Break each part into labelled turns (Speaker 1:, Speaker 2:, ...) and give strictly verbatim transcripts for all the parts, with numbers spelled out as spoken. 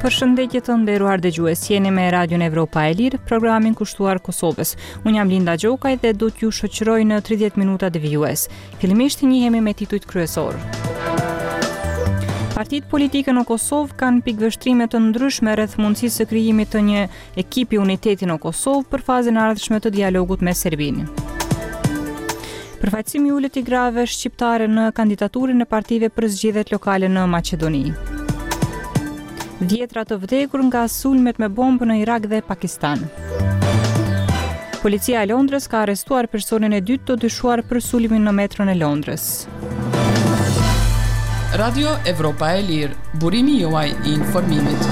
Speaker 1: Përshëndetje të nderuar dëgjues, jeni me Radion Evropa e Lirë, programin kushtuar Kosovës. Unë jam Linda Gjokaj dhe do t'ju shoqëroj në tridhjetë minuta devijues. Fillimisht njihemi me titujt kryesor. Partitë politike në Kosovë kanë pikëvështrime të ndryshme rreth mundësisë së krijimit të një ekipi uniteti në Kosovë për fazën e ardhshme të dialogut me Serbinë. Përfaqësimi i ulët i grave shqiptare në kandidaturën e partive për zgjedhjet lokale në Maqedoni. Dhjetra të vdekur nga sulmet me bombë në Irak dhe Pakistan. Policia e Londrës ka arrestuar personin e dytë të dyshuar për sulmin në metron e Londrës.
Speaker 2: Radio Evropa e Lirë, burimi juaj i informimit.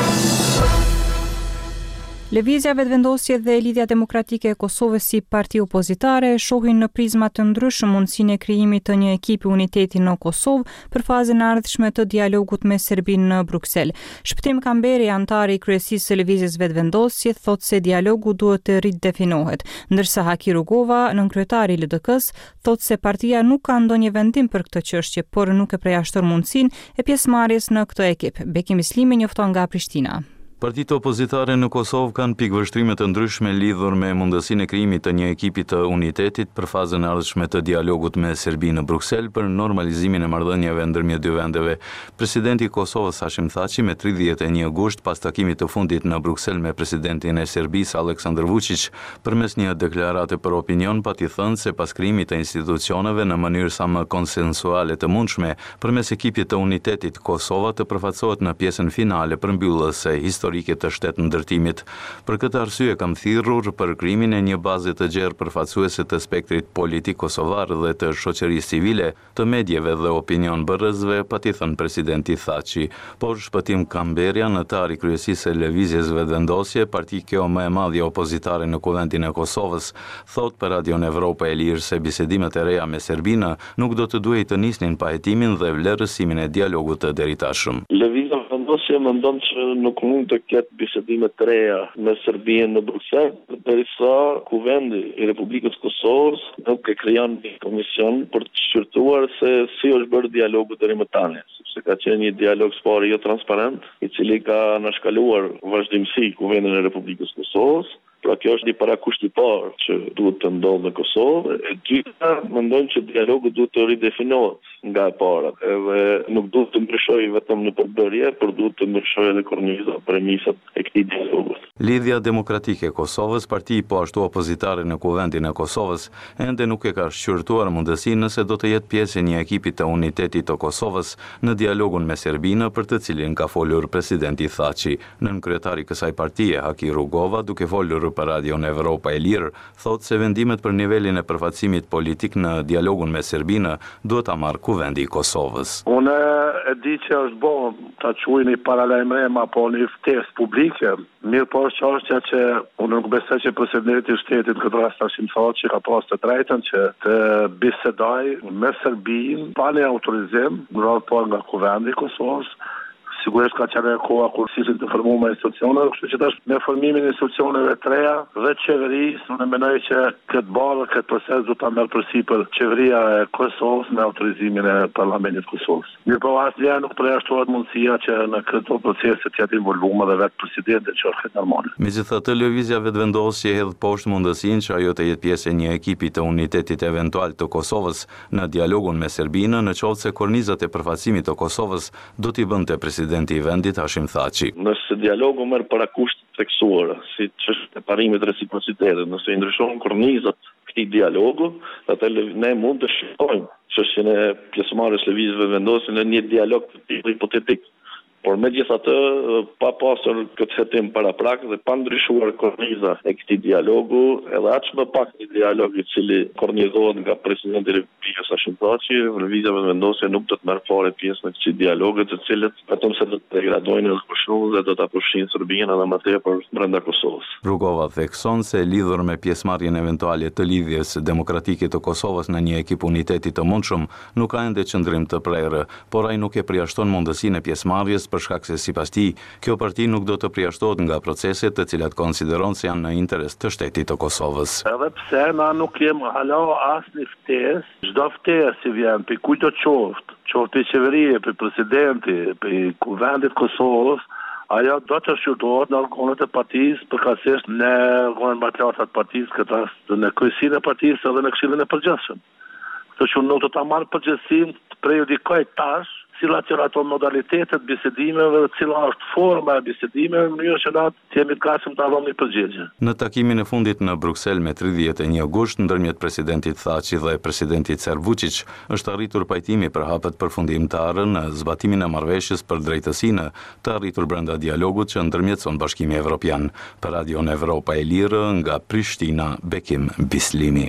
Speaker 1: Lëvizja Vetëvendosje dhe Lidhja Demokratike e Kosovës si parti opozitare shohin në prizma të ndryshme mundësinë e krijimit të një ekipi uniteti në Kosovë për fazën e ardhshme të dialogut me Serbinë në Bruksel. Shpëtim Kamberi, antari i kryesisë së Lëvizjes Vetëvendosje, thotë se dialogu duhet të ridefinohet, ndërsa Haki Rugova, nënkryetari i L D K-s, thotë se partia nuk ka ndonjë vendim për këtë çështje, por nuk e përjashton mundësinë e pjesëmarrjes në këtë ekip. Bekim Islimi njofton nga Prishtina.
Speaker 3: Partitë opozitare në Kosovë kanë pikëvështrime të ndryshme lidhur me mundësinë e krijimit të një ekipi të unitetit për fazën e ardhshme të dialogut me Serbinë në Bruksel për normalizimin e marrëdhënieve ndërmjet dy vendeve. Presidenti i Kosovës Hashim Thaçi me tridhjetë e një gusht pas takimit të fundit në Bruksel me presidentin e Serbisë Aleksandar Vučić, përmes një deklarate për opinion pati thënë se pas krijimit të institucioneve në mënyrë sa më konsensuale të mundshme, përmes ekipit të unitetit Kosova të përfaqësohet në pjesën finale përmbyllëse historike të shtetë ndërtimit. Për këtë arsye kam thirrur për krijimin e një baze të gjerë përfaqësuese të spektrit politik kosovar dhe të shoqërisë civile, të medjeve dhe opinion bërësve, pati thënë presidenti Thaçi. Por Shpëtim Kamberi, anëtar i kryesisë së Lëvizjes Vetëvendosje, parti kjo më e madhe opozitare në Kuvendin e Kosovës, thotë për Radion Evropa e Lirë se bisedimet e reja me Serbinë nuk do të duhej të nisnin pa hetimin dhe vlerësimin e dialogut të deritashëm.
Speaker 4: Lëvizja Vetëvendosje mendon që nuk mund të ketë bisedime të reja me Serbinë në Bruksel, derisa Kuvendi i Republikës Kosovës nuk e krijon një komision për të shqyrtuar se si është bërë dialogu deri më tani, sepse ka qenë një dialog spari jo transparent, i cili ka anashkaluar vazhdimsi Kuvendin e Republikës Kosovës. Pra kjo është një parakusht i parë që duhet të ndodhë në Kosovë. E dyta, mendojnë që dialogu duhet të ridefinohet nga e para, edhe nuk duhet të ndryshojë vetëm në përbërje, por duhet të ndryshojë edhe korniza, premisat e këtij dialogu.
Speaker 3: Lidhja Demokratike e Kosovës, parti po ashtu opozitare në Kuvendin e Kosovës, ende nuk e ka shqyrtuar mundësinë nëse do të jetë pjesë e një ekipi të unitetit të Kosovës në dialogun me Serbinë, për të cilin ka folur presidenti Thaçi. Nënkryetari i kësaj partie, Haki Rugova, duke folur për Radion Evropa e Lirë, thotë se vendimet për nivelin e përfaqësimit politik në dialogun me Serbinë duhet ta marrë Kuvendi i Kosovës.
Speaker 5: Unë e di që është bo ta quajë një paralajmërim apo një ftesë publike, mirë po është çështja që unë nuk besoj që presidenti i shtetit këtë rast Hashim Thaçi ka pas të drejtën që të bisedojë me Serbinë pa një autorizim, ndërkohë po nga Kuvendi i Kosovës. Sigurisht ka qenë koha kur sillen të formuar institucionet, kështu që tash me formimin e institucioneve të reja dhe qeverisë, unë mendoj që këtë barë, këtë proces do ta merr përsipër qeveria e Kosovës me autorizimin e Parlamentit të Kosovës. Mirë po asnjëherë nuk përjashtohet mundësia që në këtë proces të jetë involuar edhe vetë presidenti që është normal.
Speaker 3: Megjithatë, Lëvizja Vetëvendosje hedh poshtë mundësinë që ajo të jetë pjesë e një ekipi të unitetit eventual të Kosovës në dialogun me Serbinë, në qoftë se kornizat e përfaqësimit të Kosovës do t'i bënte presidenti i vendit Hashim Thaçi.
Speaker 4: Nëse dialogu merr parakusht theksuara, si ç'është e parimit reciprocitetit, nëse i ndryshon kornizat këtij dialogu, atëherë ne mund të shqyrtojmë çështjen e pjesëmarrjes lëvizjes Vetëvendosje në një dialog të tillë hipotetik. Por megjithatë, pa pasur këtë hetim paraprak dhe pa ndryshuar korniza e këtij dialogu, edhe aq më pak një dialog i cili kornizohet nga presidenti i Republikës Hashim Thaçi, Lëvizja Vetëvendosje nuk do të merr fare pjesë në këto dialoge, të cilët vetëm se do të degradojnë edhe kushtun dhe do ta përfshin Serbinë edhe më tepër brenda Kosovës.
Speaker 3: Rugova thekson se lidhur me pjesëmarrjen eventuale të Lidhjes Demokratike të Kosovës në një ekip uniteti të mundshëm, nuk ka ende qëndrim të prerë, por ai nuk e përjashton mundësinë e pjesëmarrjes për shkak se sipas tij, kjo parti nuk do të përjashtohet nga proceset të cilat konsideron se janë në interes të shtetit të Kosovës.
Speaker 5: Edhe pse na nuk jem hala asnjë ftesë, çdo ftesë që vjen për kujt do qoftë, qoftë i qeverie, për presidenti, për Kuvendit Kosovës, Ajo do të shqyrtohet në organet e partisë, përkatësisht në organet mbretërore të partisë, këtë rast në kryesinë e partisë edhe në këshillin e përgjithshëm. Kështu që nuk do ta marr përgjegjësinë të prejudikoj tash cilat janë ato modalitetet bisedimeve dhe cila është forma e bisedimeve në mënyrë që na të jemi të gatshëm të avëm një përgjigje.
Speaker 3: Në takimin e fundit në Bruksel me tridhjetë e një gusht ndërmjet presidentit Thaçi dhe presidentit Ser Vučić është arritur pajtimi për hapet përfundimtare në zbatimin e marrëveshjes për drejtësinë të arritur brenda dialogut që ndërmjetëson Bashkimi Evropian. Për Radion Evropa e Lirë nga Prishtina, Bekim Bislimi.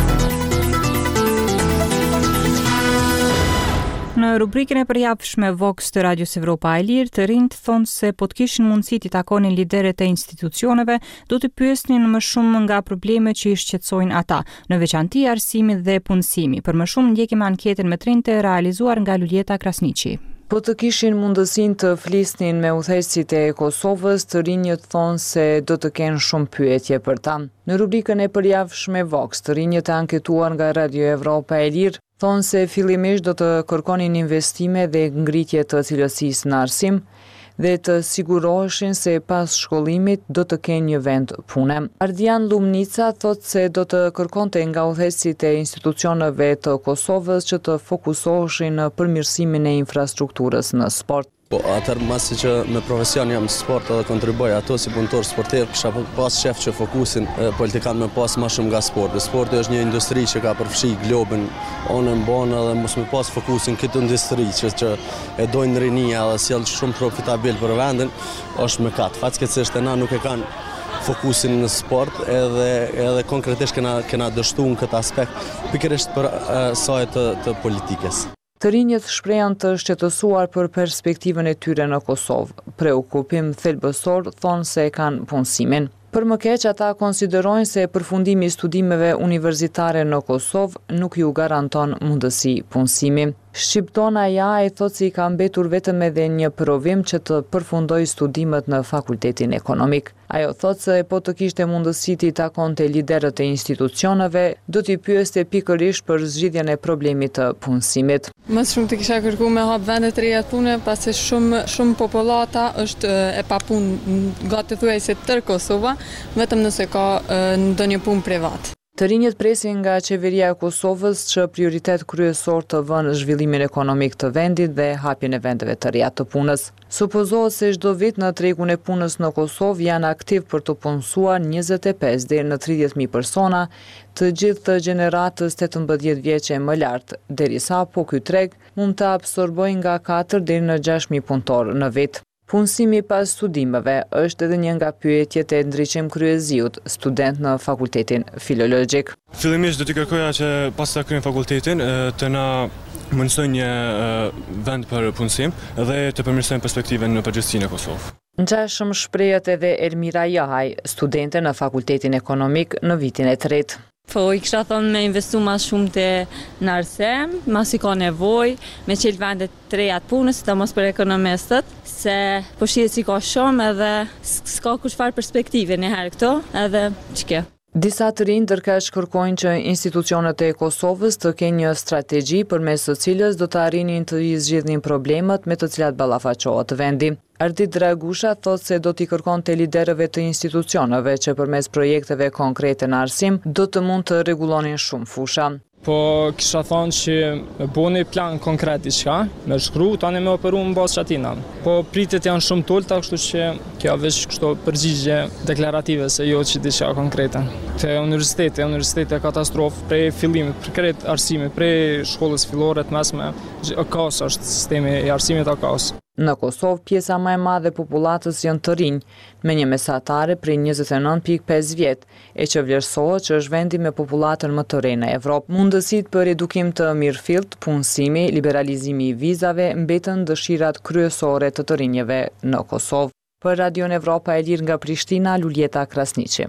Speaker 1: Në rubrikën e përjapshme Vox të Radios Evropa e Lirë, të rinjt thonë se po të kishin mundësi të takonin liderët e institucioneve, do të pyesnin më shumë nga problemet që i shqetësojnë ata, në veçanti arsimi dhe punësimi. Për më shumë ndjekim anketën me të rinjt e realizuar nga Luljeta Krasniqi.
Speaker 6: Po të kishin mundësin të flisnin me udhëheqësit e Kosovës, të rinjët thonë se do të kenë shumë pyetje për ta. Në rubrikën e përjavshme Vox, të rinjët e anketuar nga Radio Evropa e Lirë, thonë se fillimisht do të kërkonin investime dhe ngritje të cilësisë në arsim dhe të siguroheshin se pas shkollimit do të kenë një vend pune. Ardian Lumnica thotë se do të kërkonte nga udhëheqësit e institucioneve të Kosovës që të fokusoheshin në përmirësimin e infrastrukturës në sport.
Speaker 7: Po atër masi që me profesion jam sport edhe kontriboj ato si punëtor sportiv, kisha pas shef që fokusin e, politikan me pas ma shumë nga sporti. Sporti është një industri që ka përfshi globin onë në bonë edhe mos me pas fokusin këtë industri që, që e dojnë rinia edhe sjell shumë profitabil për vendin, është me katë. Fatkeqësisht e na nuk e kanë fokusin në sport edhe, edhe konkretisht kena, kena dështu në këtë aspekt pikërisht për e, saj të, të politikës.
Speaker 6: Të rinjët shprehan të shqetësuar për perspektivën e tyre në Kosovë. Preokupim thelbësor thonë se kanë punësimin. Për më keq, ata konsiderojnë se përfundimi i studimeve universitare në Kosovë nuk ju garanton mundësi punësimi. Shqiptona ja e thotë se i ka mbetur vetëm edhe një provim që të përfundoj studimet në fakultetin ekonomik. Ajo thotë se po të kishte mundësi të takonte liderët e institucioneve, do t'i pyeste pikërisht për zgjidhjen e problemit të punësimit.
Speaker 8: Më shumë të kisha kërku me hap vende të reja pune, pasi shumë shumë popullata është e papunë gati thuajse tër Kosova, vetëm nëse ka ndonjë punë privat.
Speaker 6: Të rinjët presin nga qeveria e Kosovës që prioritet kryesor të vënë zhvillimin ekonomik të vendit dhe hapjen e vendeve të reja të punës. Supozohet se çdo vit në tregun e punës në Kosovë janë aktiv për të punësuar njëzet e pesë deri në tridhjetë mijë persona, të gjithë të gjeneratës tetëmbëdhjetë vjeçe më lart, derisa po ky treg mund të absorbojë nga katër deri në gjashtë mijë punëtor në vit. Punësimi pas studimeve është edhe një nga pyetjet e Ndriçim Kryeziut, student në fakultetin filologjik.
Speaker 9: Fillimisht do t'i kërkoja që pas ta kryejmë fakultetin të na mundsojnë një vend për punësim dhe të përmirësojnë perspektiven në përgjithësinë e Kosovë.
Speaker 6: Ngjashëm shprehet edhe Elmira Jahaj, studente në fakultetin ekonomik në vitin e tretë.
Speaker 10: Po, i kisha thonë me investu ma shumë të në arsem, mas i ka nevoj, me qelë vendet të reja të punës, të mos për ekonomistët, se po shihet si ka shumë edhe s'ka kushfar perspektive një herë këto, edhe që kjo.
Speaker 6: Disa të rinj ndërkësh kërkojnë që institucionet e Kosovës të kenë një strategji përmes së cilës do të arrinin të i zgjidhin problemet me të cilat ballafaqohet vendi. Ardit Dragusha thotë se do t'i kërkonte liderëve të institucioneve që përmes projekteve konkrete në arsim do të mund të rregullonin shumë fusha.
Speaker 11: Po kisha thonë që me bo një plan konkret diçka, me shkru, tani me operu në bazë qatina. Po pritet janë shumë tulta, kështu që kjo veç kështu përgjigje deklarative se jo që diçka konkrete. Te universiteti, universiteti e katastrofë, prej fillimit, për krejt arsimit, prej shkollës fillore të mesme, akos është sistemi i arsimit akos.
Speaker 6: Në Kosovë, pjesa më e madhe e popullatës janë të rinj, me një mesatare prej njëzet e nëntë pikë pesë vjet, e që vlerësohet që është vendi me popullatën më të re në Evropë. Mundësit për edukim të mirëfillt, punësimi, liberalizimi i vizave mbetën dëshirat kryesore të të rinjeve në Kosovë. Për Radion Evropa e Lirë nga Prishtina, Luljeta Krasniqi.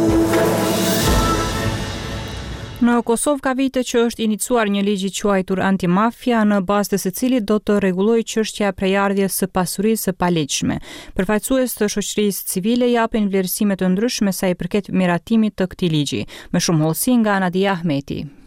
Speaker 1: Në Kosovë ka vite që është iniciuar një ligj i quajtur antimafia, në bazë të së cilit do të rregullojë çështja e prejardhjes së pasurisë së palegjshme. Përfaqësues të shoqërisë civile japin vlerësime të ndryshme sa i përket miratimit të këtij ligji. Me shumë hollësi nga Nadia Ahmeti.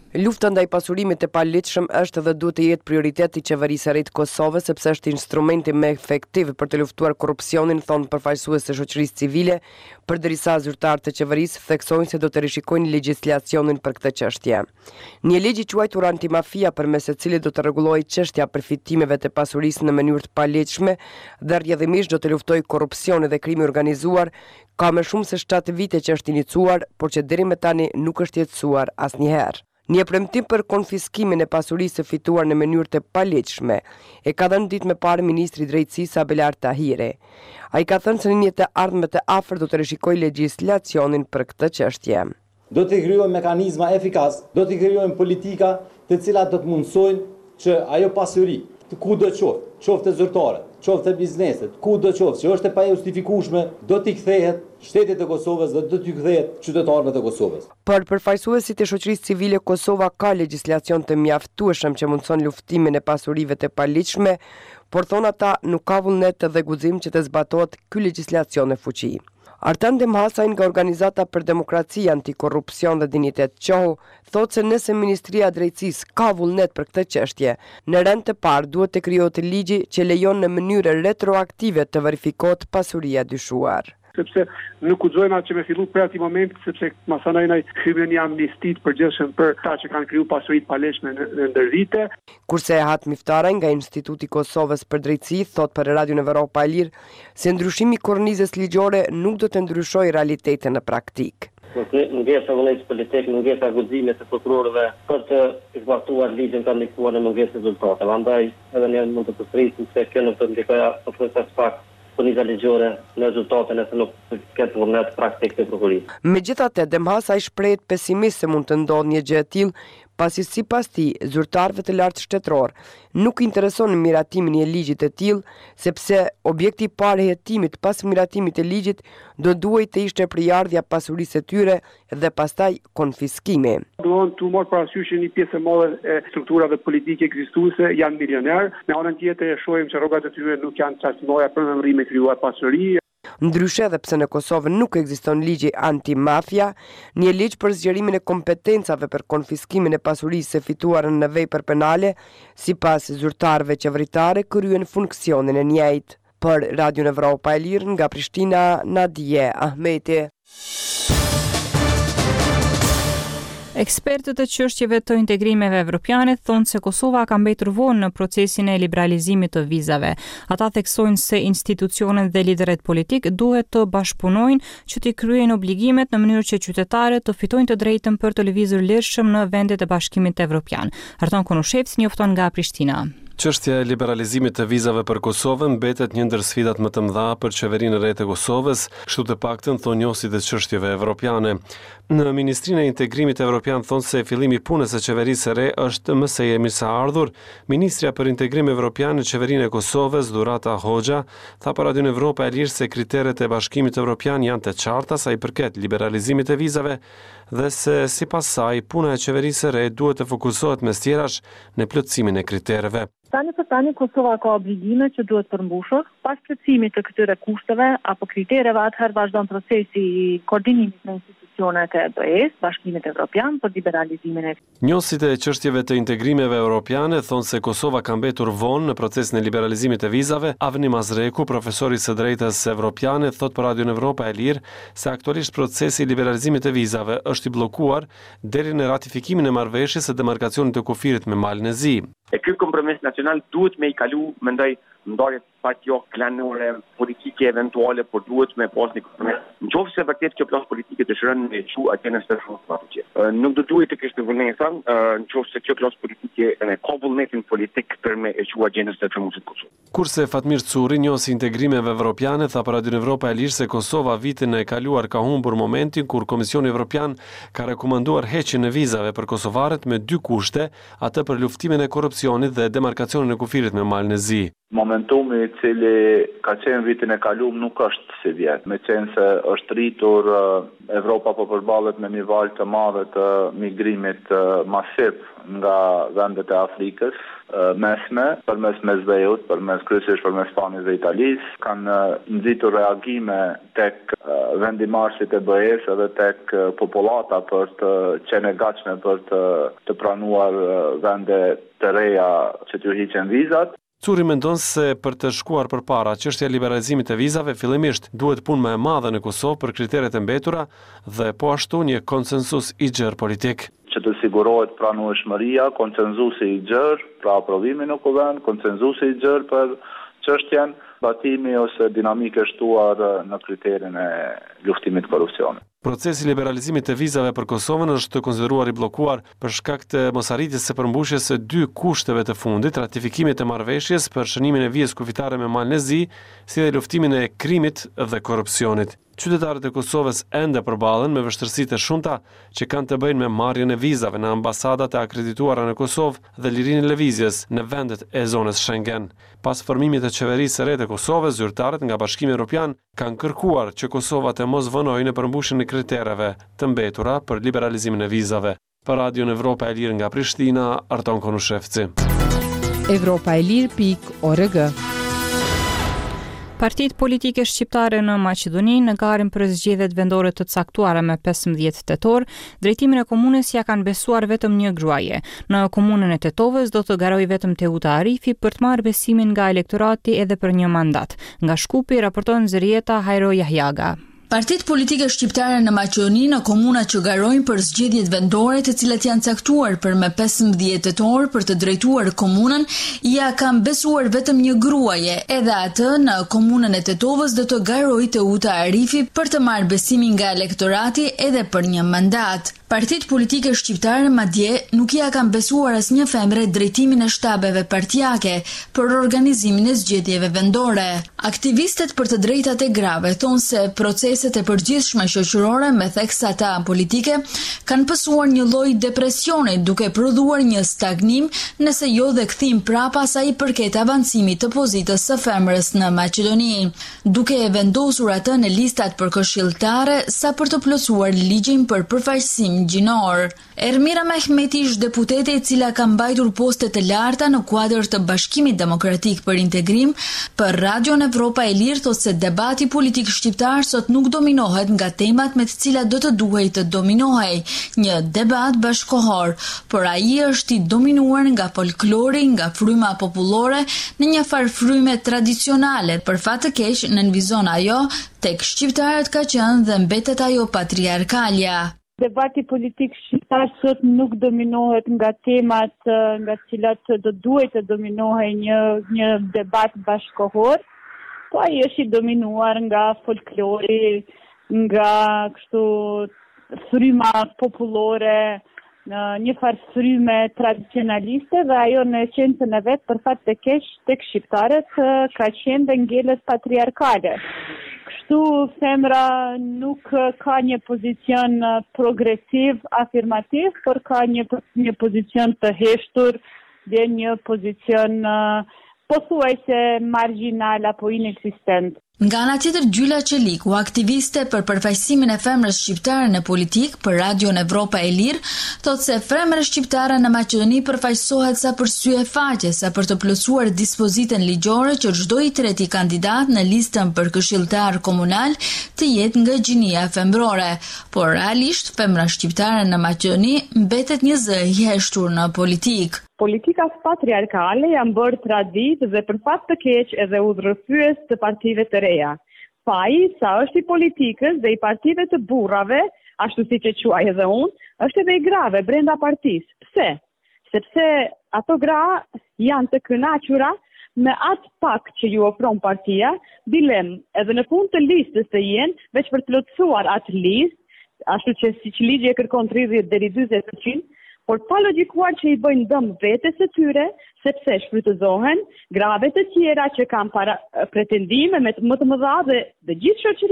Speaker 12: Lufta ndaj pasurimit të paligjshëm është dhe duhet të jetë prioritet i qeverisë së re të Kosovës, sepse është instrumenti më efektiv për të luftuar korrupsionin, thonë përfaqësues të shoqërisë civile, përderisa zyrtarët të qeverisë theksojnë se do të rishikojnë legjislacionin për këtë çështje. Një ligj i quajtur antimafia përmes së cilit do të rregullojë çështja e përfitimeve të pasurisë në mënyrë të paligjshme dhe rrjedhimisht do të luftojë korrupsionin dhe krimi organizuar, ka më shumë se shtatë vite që është iniciuar, por që deri më tani nuk është jetësuar asnjëherë. Një premtim për konfiskimin e pasurisë së fituar në mënyrë të paligjshme e ka dhënë ditë më parë ministri i drejtësisë Abelar Tahiri. Ai ka thënë se në një të ardhme të afërt do të rishikojë legjislacionin për këtë çështje.
Speaker 13: Do të krijojmë mekanizma efikas, do të krijojmë politika të cilat do të mundsojnë që ajo pasuri, kudo qoftë, qoftë zyrtare, qoftë bizneset, kudo qoftë, që është e pajustifikueshme, do t'i kthehet shtetit të Kosovës dhe do t'i kthehet qytetarëve të Kosovës.
Speaker 12: Për përfaqësuesit e shoqërisë civile, Kosova ka legjislacion të mjaftueshëm që mundson luftimin e pasurive të paligjshme, por thonë ata nuk ka vullnet dhe guxim që të zbatohet ky legjislacion e fuqi. Artan Demhasaj nga Organizata për Demokraci, Antikorrupsion dhe Dinitet Qohu thotë se nëse Ministria e Drejtësisë ka vullnet për këtë çështje, në rend të parë duhet të krijohet ligji që lejon në mënyrë retroaktive të verifikohet pasuria dyshuar.
Speaker 5: Sepse nuk guxojmë atë që me fillu për ati moment, sepse masanojnë hymë një amnistit përgjithshëm për ta që kanë kriju pasurit paligjshme në, në ndër vite.
Speaker 12: Kurse Hat Miftaraj nga Instituti i Kosovës për Drejtësi thot për Radion Evropa e Lirë se ndryshimi i kornizës ligjore nuk do të ndryshojë realitetin në praktik.
Speaker 14: Mungesa vullnetit politik, mungesa guximit të prokurorëve për të zbatuar ligjin ka ndikuar në mungesë rezultate. Andaj edhe ne mund të përsërisim se kjo nuk do të ndikojë ofensat pak korniza ligjore në rezultate nëse nuk ketë vullnet praktik të prokurisë.
Speaker 12: Megjithatë, Demhasaj shprehet pesimist se mund të ndodhë një gjë e tillë, pasi sipas tij zyrtarëve të lartë shtetëror nuk intereson miratimin e ligjit të tillë, sepse objekti i parë i hetimit pas miratimit të ligjit do duhej të ishte përjardhja pasurisë së tyre dhe pastaj konfiskimi.
Speaker 5: Duhet të marrë parasysh një pjesë e madhe e strukturave politike ekzistuese janë milioner, në anën tjetër e shohim që rrogat e tyre nuk janë çastënoja për në rrimë krijuar pasuri.
Speaker 12: Ndryshe edhe pse në Kosovë nuk ekziston ligji antimafia, një ligj për zgjerimin e kompetencave për konfiskimin e pasurisë së fituar në vepër penale, sipas zyrtarëve qeveritare kryen funksionin e njëjtë. Për Radion Evropa e Lirë nga Prishtina, Nadije Ahmeti.
Speaker 1: Ekspertët e çështjeve të integrimeve evropiane thonë se Kosova ka mbetur vonë në procesin e liberalizimit të vizave. Ata theksojnë se institucionet dhe liderët politik duhet të bashkëpunojnë që të kryejnë obligimet në mënyrë që qytetarët të fitojnë të drejtën për të lëvizur lirshëm në vendet e Bashkimit Evropian. Arton Konushevc njofton nga Prishtina.
Speaker 15: Çështja e liberalizimit të vizave për Kosovën mbetet një ndër sfidat më të mëdha për qeverinë e re të Kosovës, kështu të paktën thonë njohësit e çështjeve evropiane. Në Ministrinë e Integrimit Evropian thonë se fillimi i punës së qeverisë së re është më së jemi sa ardhur. Ministrja për Integrim Evropian në qeverinë e Kosovës, Durata Hoxha, tha për Radion Evropa e Lirë se kriteret e Bashkimit Evropian janë të qarta sa i përket liberalizimit të vizave dhe se sipas saj puna e qeverisë së re duhet të fokusohet mes tjerash në plotësimin e kritereve.
Speaker 16: Tani për tani Kosova ka obligime që duhet përmbushur, pas plotësimit të këtyre kushteve apo kritereve atëherë vazhdon procesi i koordinimit me institucionet e B E-s, Bashkimit Evropian për liberalizimin e.
Speaker 15: Njohësit e çështjeve të integrimeve europiane thonë se Kosova ka mbetur vonë në procesin e liberalizimit të vizave. Avni Mazreku, profesori së drejtës evropiane, thot për Radion Evropa e Lirë se aktualisht procesi i liberalizimit të vizave është i bllokuar deri në ratifikimin e marrëveshjes së demarkacionit të kufirit me Malin e Zi.
Speaker 17: E ky kompromis nacional duhet me i kalu, mendoj, ndarjet pak jo klanore, politike eventuale, por duhet me pas një kompromis. Në qoftë se vërtet kjo plas politike të shërën me çu atë të shumë atë. Nuk do duhet të kishte vullnetin, në qoftë se kjo plas politike ne ka vullnetin politik për me e çu agjendën të shumë të Kosovës.
Speaker 15: Kurse Fatmir Curri, njohësi integrimeve evropiane, tha për Radion Evropa e Lirë se Kosova vitin e kaluar ka humbur momentin kur Komisioni Evropian ka rekomanduar heqjen e vizave për kosovarët me dy kushte, atë për luftimin e korrupsionit dhe demarkacionin e kufirit me Malin e Zi.
Speaker 18: Momentumi i cili ka qenë vitin e kaluar nuk është si vjet, me qenë se është rritur Evropa po përballet me një valë të madhe të migrimit masiv nga vendet e Afrikës mesme, përmes Mesdhejut, përmes kryesisht përmes Spanjës dhe Italisë, kanë nxitur reagime tek vendimarrësit e B E-s edhe tek popullata për të qenë e gatshme për të, të pranuar vende të reja që t'ju hiqen vizat.
Speaker 15: Curi mendon se për të shkuar përpara çështja e liberalizimit të vizave fillimisht duhet punë më e madhe në Kosovë për kriteret e mbetura dhe po ashtu një konsensus i gjerë politik.
Speaker 18: Që të sigurohet pranueshmëria, konsensusi i gjerë, pra aprovimi në kuvend, konsensusi i gjerë për çështjen, batimi ose dinamike shtuar në kriterin e luftimit korrupsionit.
Speaker 15: Procesi i liberalizimit të vizave për Kosovën është konsideruar i bllokuar për shkak të mosarritjes së përmbushjes së dy kushteve të fundit, ratifikimit të marrëveshjes për shënimin e vijës kufitare me Malnezi, si dhe luftimin e krimit dhe korrupsionit. Qytetarët e Kosovës ende përballen me vështirësitë e shumta që kanë të bëjnë me marrjen e vizave në ambasadat e akredituara në Kosovë dhe lirinë e lëvizjes në vendet e zonës Schengen. Pas formimit të qeverisë së re të Kosovës, zyrtarët nga Bashkimi Evropian kanë kërkuar që Kosova të mos vënojë në përmbushjen e kritereve të mbetura për liberalizimin e vizave. Për Radion Evropa e Lirë nga Prishtina, Arton Konushevci.
Speaker 1: Evropa e Lirë pikë org. Partitë politike shqiptare në Maqedoni në garën për zgjedhjet vendore të caktuara me pesëmbëdhjetë tetor, drejtimin e komunës ja kanë besuar vetëm një gruaje. Në komunën e Tetovës do të garojë vetëm Teuta Arifi për të marrë besimin nga elektorati edhe për një mandat. Nga Shkupi raporton Zërieta Hajro Jahjaga.
Speaker 19: Partitë politike shqiptare në Maqedoni në komuna që garojnë për zgjedhjet vendore të cilat janë caktuar për me pesëmbëdhjetë tetor për të drejtuar komunën, ja kanë besuar vetëm një gruaje, edhe atë në komunën e Tetovës do të garojë Teuta Arifi për të marrë besimin nga elektorati edhe për një mandat. Partitë politike shqiptare madje nuk ja kanë besuar asnjë femre drejtimin e shtabeve partijake për organizimin e zgjedhjeve vendore. Aktivistët për të drejtat e grave thonë se proceset e përgjithshme shoqërore me theksata politike kanë pësuar një lloj depresioni duke prodhuar një stagnim nëse jo dhe kthim prapa sa i përket avancimit të pozitës së femrës në Maqedoni, duke e vendosur atë në listat për këshilltare sa për të plotësuar ligjin për përfaqësim gjinor. Ermira Mehmeti është deputete e cila ka mbajtur poste të larta në kuadër të Bashkimit Demokratik për Integrim, për Radion Evropa e Lirë thotë se debati politik shqiptar sot nuk dominohet nga temat me të cilat do të duhej të dominohej, një debat bashkohor, por ai është i dominuar nga folklori, nga fryma popullore, në një farë fryme tradicionale. Për fat të keq, nënvizon ajo tek shqiptarët ka qenë dhe mbetet ajo patriarkalja.
Speaker 16: Debati politik shqiptar sot nuk dominohet nga temat nga cilat do duhet të dominohej një një debat bashkëkohor, po ai është i dominuar nga folklori, nga kështu fryma popullore, një farë fryme tradicionaliste dhe ajo në esencën e vet për fat të keq tek shqiptarët ka qenë dhe ngjelet patriarkale. Kështu femra nuk ka një pozicion progresiv, afirmativ, por ka një, një pozicion të heshtur dhe një pozicion pothuajse marginal apo inexistent.
Speaker 19: Nga ana tjetër, Gjyla Çeliku, aktiviste për përfaqësimin e femrës shqiptare në politik për Radion Evropa e Lirë, thotë se femra shqiptare në Maqedoni përfaqësohet sa për sy e faqe, sa për të plotësuar dispozitën ligjore që çdo i treti kandidat në listën për këshilltar komunal të jetë nga gjinia femrore, por realisht femra shqiptare në Maqedoni mbetet një zë i heshtur në politik.
Speaker 16: Politika patriarkale janë bërë traditë dhe për fat të keq edhe udhërrëfyes të partive të reja. Faji sa është i politikës dhe i partive të burrave, ashtu siç e quaj edhe unë, është edhe i grave brenda partisë. Pse? Sepse ato gra janë të kënaqura me atë pak që ju ofron partia, dilem edhe në fund të listës të jenë veç për të plotësuar atë listë, ashtu që siç ligji e kërkon tridhjetë deri njëzet përqind, por pa logjikuar që i bëjnë dëm vetes së tyre, sepse shfrytëzohen grave të tjera që kanë para pretendime me më të mëdha dhe, dhe gjithë shoqërisë.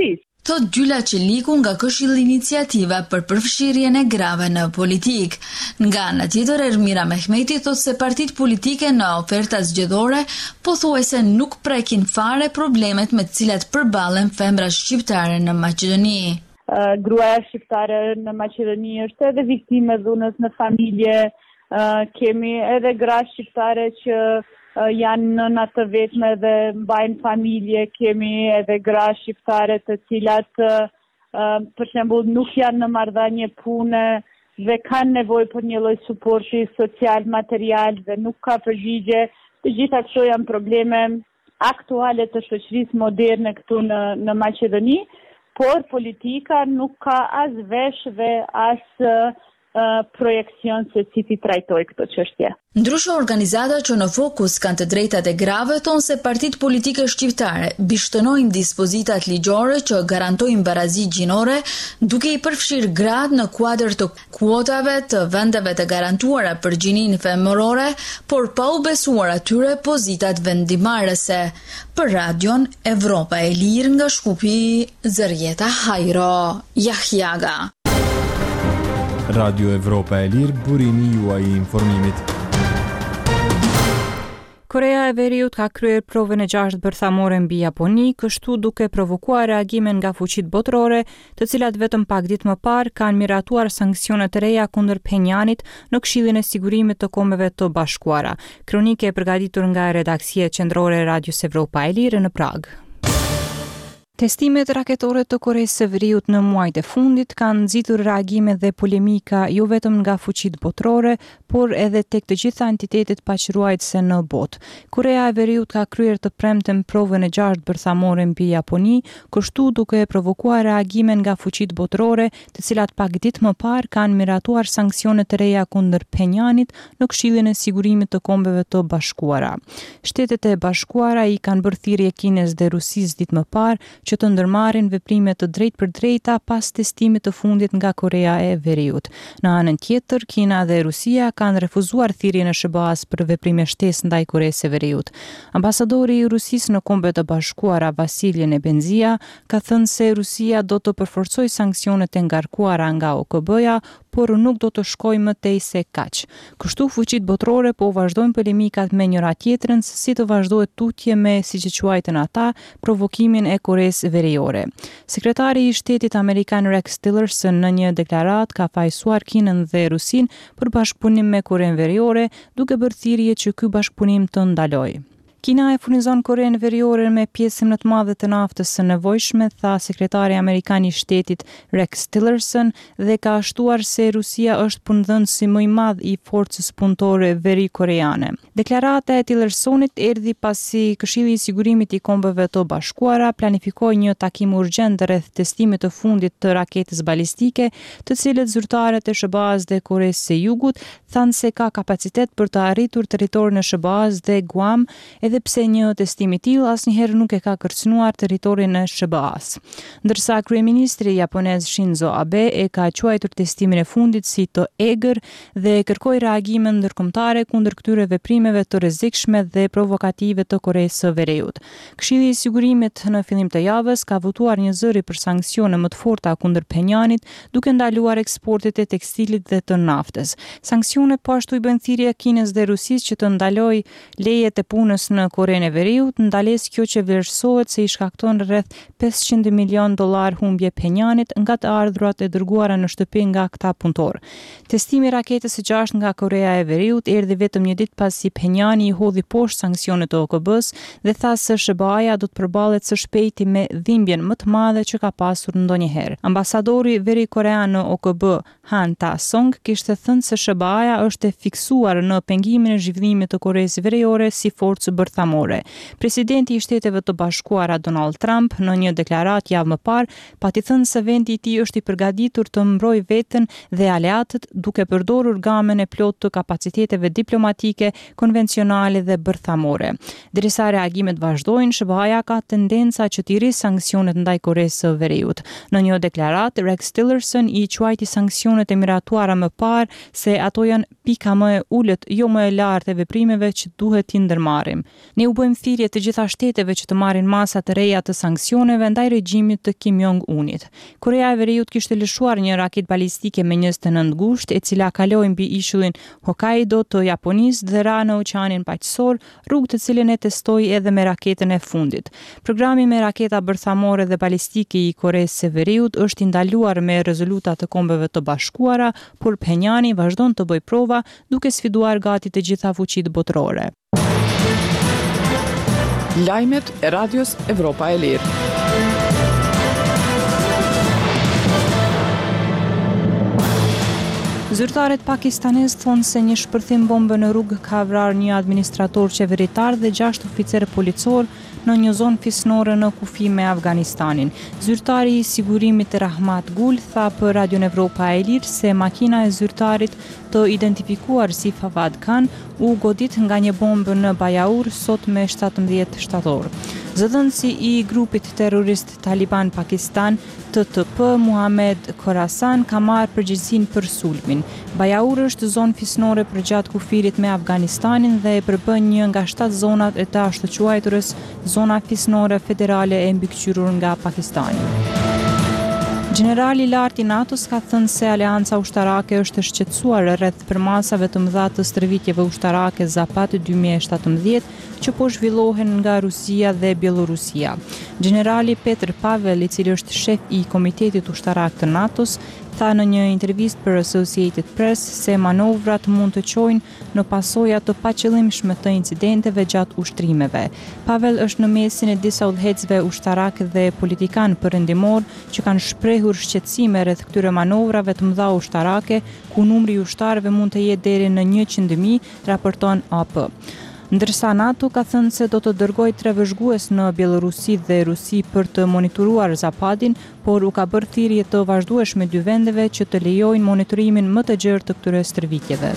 Speaker 19: thot Gyula Qeliku nga Këshilli Iniciativa për përfshirjen e grave në politik. Nga ana tjetër, Ermira Mehmeti thot se partitë politike në oferta zgjedhore pothuajse nuk prekin fare problemet me të cilat përballen femrat shqiptare në Maqedoni.
Speaker 16: Uh, gruaja shqiptare në Maqedoni është edhe viktime dhunës në familje, uh, kemi edhe gra shqiptare që uh, janë nëna të vetme dhe mbajnë familje, kemi edhe gra shqiptare të cilat uh, uh, për shembull nuk janë në marrëdhënie pune dhe kanë nevojë për një lloj suporti social, material dhe nuk ka përgjigje. Të gjitha këto janë probleme aktuale të shoqërisë moderne këtu në, në Maqedoni. Por politika nuk ka as vesh dhe as uh, projekcion se si ti trajtoj këtë çështje.
Speaker 19: Ndryshe, organizata që në fokus kanë të drejtat e grave thonë se partitë politike shqiptare bishtënojnë dispozitat ligjore që garantojnë barazi gjinore, duke i përfshirë gratë në kuadër të kuotave të vendeve të garantuara për gjininë femërore, por pa u besuar atyre pozitat vendimarrëse. Për Radion Evropa e Lirë nga Shkupi, Zërjeta Hajro, Jahjaga.
Speaker 20: Radio Evropa e Lirë, burimi juaj i informimit.
Speaker 1: Korea e Veriut ka kryer provën e gjashtë bërthamore mbi Japoni, kështu duke provokuar reagime nga fuqitë botërore, të cilat vetëm pak ditë më parë kanë miratuar sanksione të reja kundër Pjenjanit në Këshillin e Sigurimit të Kombeve të Bashkuara. Kronike e përgatitur nga redaksia qendrore e Radios Evropa e Lirë në Prag. Testimet raketore të Koreas së Veriut në muajt e fundit kanë nxitur reagime dhe polemika jo vetëm nga fuqitë botërore, por edhe tek të gjitha entitetet paqëruajtëse në botë. Korea e Veriut ka kryer të premten provën e gjashtë bërthamore mbi Japoni, kështu duke provokuar reagime nga fuqitë botërore, të cilat pak ditë më parë kanë miratuar sanksione të reja kundër Pjenjanit në Këshillin e Sigurimit të Kombeve të Bashkuara. Shtetet e Bashkuara i kanë bërë thirrje Kinez dhe Rusisë ditë më parë që të ndërmarrin veprime të drejtë për drejta pas testimit të fundit nga Korea e Veriut. Në anën tjetër, Kina dhe Rusia kanë refuzuar thirrjen e S B A-s për veprime shtesë ndaj Koreas së Veriut. Ambasadori i Rusisë në Kombet e Bashkuara, Vasilij Nebenzia, ka thënë se Rusia do të përforcojë sanksionet e ngarkuara nga O K B-ja, por nuk do të shkojë më tej se kaq. Kështu fuqitë botërore po vazhdojnë polemikat me njëra tjetrën se si të vazhdohet tutje me, siç e quajtën ata, provokimin e Koreas Veriore. Sekretari i Shtetit Amerikan Rex Tillerson në një deklaratë ka fajsuar Kinën dhe Rusinë për bashkëpunim me Koren Veriore, duke bërë thirrje që ky bashkëpunim të ndalojë. Kina e furnizon Korenë Veriore me pjesën më të madhe të naftës së nevojshme, tha sekretari amerikan i Shtetit Rex Tillerson, dhe ka shtuar se Rusia është punëdhënësi më i madh i forcës punëtore veri-koreane. Deklarata e Tillersonit erdhi pasi Këshilli i Sigurimit i Kombeve të Bashkuara planifikoi një takim urgjent rreth testimit të fundit të raketës balistike, të cilët zyrtarët e S B A-s dhe Koreas së Jugut thanë se ka kapacitet për të arritur territorin e S B A-s dhe Guam, edhe pse një testim i tillë asnjëherë nuk e ka kërcënuar territorin e S B A-s. Ndërsa kryeministri japonez Shinzo Abe e ka quajtur testimin e fundit si të egër dhe kërkoi reagime ndërkombëtare kundër këtyre veprimeve të rrezikshme dhe provokative të Koreas së Veriut. Këshilli i Sigurimit në fillim të javës ka votuar një zëri për sanksione më të forta kundër Pjenjanit, duke ndaluar eksportet e tekstilit dhe të naftës. Sanksionet po ashtu i bën thirrje Kinës dhe Rusisë që të ndalojë lejet e punës në Korenë e Veriut, ndalesë kjo që vlerësohet se i shkakton rreth pesëqind milion dollar humbje Pjenjanit nga të ardhurat e dërguara në shtëpi nga këta punëtor. Testimi i raketës së gjashtë nga Korea e Veriut erdhi vetëm një ditë pasi Pjenjani i hodhi poshtë sanksionet e O K B-s dhe tha se S B A-ja do të përballet së shpejti me dhimbjen më të madhe që ka pasur ndonjëherë. Ambasadori veri-korean në O K B, Han Ta-song, kishte thënë se S B A-ja është e fiksuar në pengimin e zhvillimit të Koreas Veriore si forcë bërthamore. Presidenti i Shteteve të Bashkuara Donald Trump në një deklaratë javë më parë pati thënë se vendi i tij është i përgatitur të mbrojë veten dhe aleatët duke përdorur gamën e plotë të kapaciteteve diplomatike, konvencionale dhe bërthamore. Derisa reagimet vazhdojnë, S B A-ja ka tendenca që të rrisë sanksionet ndaj Koreas së Veriut. Në një deklaratë, Rex Tillerson i quajti sanksionet e miratuara më parë se ato janë pika më e ulët, jo më e lartë e veprimeve që duhet t'i ndërmarrim. Ne u bëjmë thirrje të gjitha shteteve që të marrin masa të reja të sanksioneve ndaj regjimit të Kim Jong-unit. Korea e Veriut kishte lëshuar një raket balistike me njëzet e nëntë ngushtë, e cila kaloi mbi ishullin Hokkaido të Japonisë dhe ra në Oqeanin Paqësor, rrugë të cilën e testoi edhe me raketën e fundit. Programi me raketa bërthamore dhe balistike i Koresë së Veriut është ndaluar me rezoluta të Kombeve të Bashkuara, por Phenjani vazhdon të bëjë prova duke sfiduar gati të gjitha fuqitë botërore.
Speaker 2: Lajmet e Radios Evropa e Lirë.
Speaker 1: Zyrtarët pakistanez thonë se një shpërthim bombe në rrugë ka vrarë një administrator qeveritar dhe gjashtë oficerë policor në një zonë fisnore në kufi me Afganistanin. Zyrtari i sigurimit Rahmat Gul tha për Radio Evropa e Lirë se makina e zyrtarit të identifikuar si Fawad Khan u godit nga një bombë në Bajaur sot me shtatëmbëdhjetë shtator. Zëdhënësi i grupit terrorist Taliban Pakistan, T T P, Muhammad Khorasan, ka marrë përgjegjësinë për sulmin. Bajaur është zonë fisnore përgjatë kufirit me Afganistanin dhe e përbën një nga shtatë zonat e të ashtuquajturës zona fisnore federale e mbikëqyrur nga Pakistani. Generali i lartë i NATO-s ka thënë se aleanca ushtarake është shqetësuar rreth përmasave të mëdha të stërvitjeve ushtarake Zapad dy mijë e shtatëmbëdhjetë që po zhvillohen nga Rusia dhe Bielorusia. Generali Petr Pavel, i cili është shef i Komitetit Ushtarak të NATO-s, tha në një intervistë për Associated Press se manovrat mund të çojnë në pasoja të paqëllimshme të incidenteve gjatë ushtrimeve. Pavel është në mesin e disa udhëhecëve ushtarak dhe politikan perëndimor që kanë shprehur shqetësime rreth këtyre manovrave të mëdha ushtarake, ku numri i ushtarëve mund të jetë deri në njëqind mijë, raporton A P. Ndërsa NATO ka thënë se do të dërgojë tre vëzhgues në Bielorusi dhe Rusi për të monitoruar Zapadin, por u ka bërë thirrje të vazhdueshme dy vendeve që të lejojnë monitorimin më të gjerë të këtyre stërvitjeve.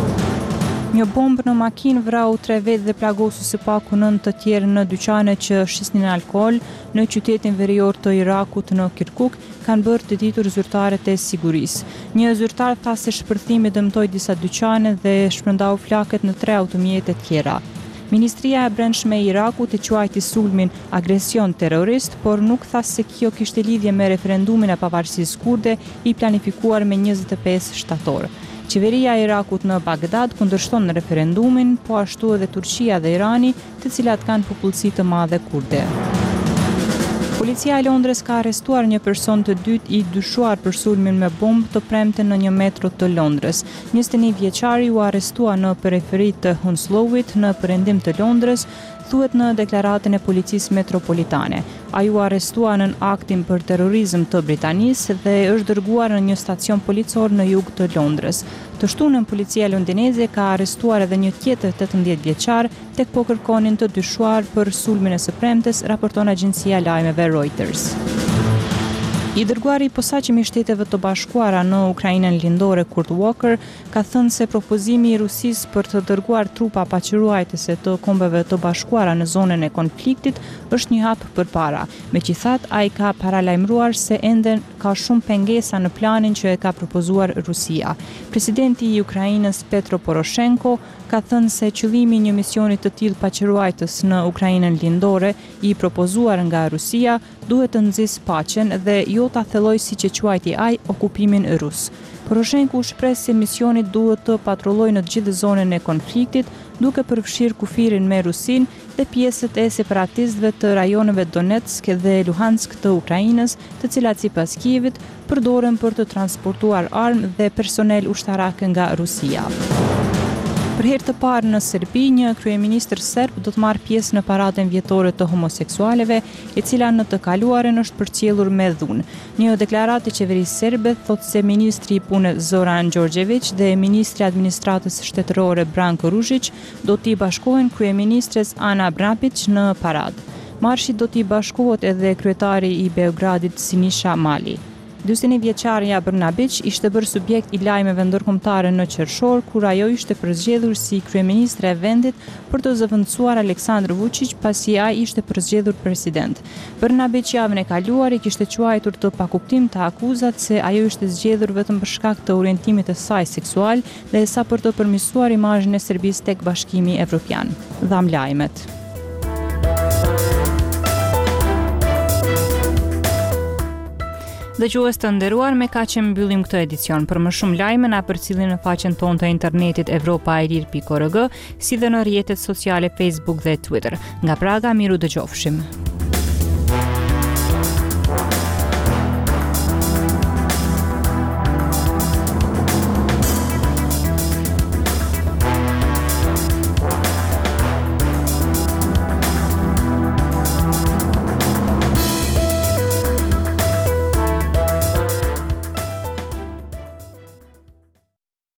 Speaker 1: Një bombë në makinë vrau tre vetë dhe plagosu së paku nëntë të tjerë në dyqane që shisnin alkool në qytetin verior të Irakut në Kirkuk, kanë bërë të ditur zyrtarët e sigurisë. Një zyrtar tha se shpërthimi dëmtoi disa dyqane dhe shpërndau flakët në tre automjete tjera. Ministria e Brendshme e Irakut e quajti sulmin agresion terrorist, por nuk tha se kjo kishte lidhje me referendumin e pavarësisë kurde i planifikuar me njëzet e pesë shtator. Qeveria e Irakut në Bagdad kundërshton referendumin, po ashtu edhe Turqia dhe Irani, të cilat kanë popullsi të madhe kurde. Policia e Londrës ka arrestuar një person të dytë i dyshuar për sulmin me bombë të premten në një metro të Londrës. njëzet e një vjeçari u arrestua në periferi të Hounslow-it në perëndim të Londrës, thuhet në deklaratën e policisë metropolitane. Ai u arrestua në aktin për terrorizëm të Britanisë dhe është dërguar në një stacion policor në jug të Londrës. Të shtunën policia londineze ka arrestuar edhe një tjetër tetëmbëdhjetë vjeçar, tek po kërkonin të dyshuar për sulmin e së premtes, raporton agjencia lajmeve Reuters. I dërguari i posaçëm i Shteteve të Bashkuara në Ukrainën lindore Kurt Walker ka thënë se propozimi i Rusisë për të dërguar trupa paqëruajtëse të Kombeve të Bashkuara në zonën e konfliktit është një hap përpara. Megjithatë, ai ka paralajmëruar se ende ka shumë pengesa në planin që e ka propozuar Rusia. Presidenti i Ukrainës Petro Poroshenko ka thënë se qëllimi i një misioni të tillë paqëruajtës në Ukrainën lindore i propozuar nga Rusia duhet të nxjisë paqen dhe jo ta thellojë siç e quajti ai okupimin rus. Poroshenko shpreh se misioni duhet të patrullojë në të gjithë zonën e konfliktit, duke përfshirë kufirin me Rusin dhe pjesët e separatistëve të rajoneve Donetsk dhe Luhansk të Ukrainës, të cilat sipas Kievit përdoren për të transportuar armë dhe personel ushtarak nga Rusia. Për herë të parë në Serbi, një kryeministër serb do të marrë pjesë në paradën vjetore të homoseksualeve, e cila në të kaluaren është përcjellur me dhunë. Një deklaratë e qeverisë serbe thotë se ministri i punës Zoran Đorđević dhe ministri i administratës shtetërore Branko Ružić do t'i bashkohen kryeministres Ana Brnabić në paradë. Marshi do t'i bashkohet edhe kryetari i Beogradit Siniša Mali. dymbëdhjetë e vjeçarja Brnabić ishte bërë subjekt i lajmeve ndërkombëtare në qershor, kur ajo ishte përzgjedhur si kryeministre e vendit për të zëvendësuar Aleksandr Vučić pasi ai ishte përzgjedhur president. Brnabić javën e kaluar i kishte quajtur të pakuptim të akuzat se ajo ishte zgjedhur vetëm për shkak të orientimit të saj seksual dhe sa për të përmirësuar imazhin e Serbisë tek Bashkimi Evropian. Dham lajmet. Dëgjues të nderuar, me kaq që mbyllim këtë edicion. Për më shumë lajme na përcillni në faqen tonë të internetit europa e lir pikë org, si dhe në rrjetet sociale Facebook dhe Twitter. Nga Praga, miru dëgjofshim.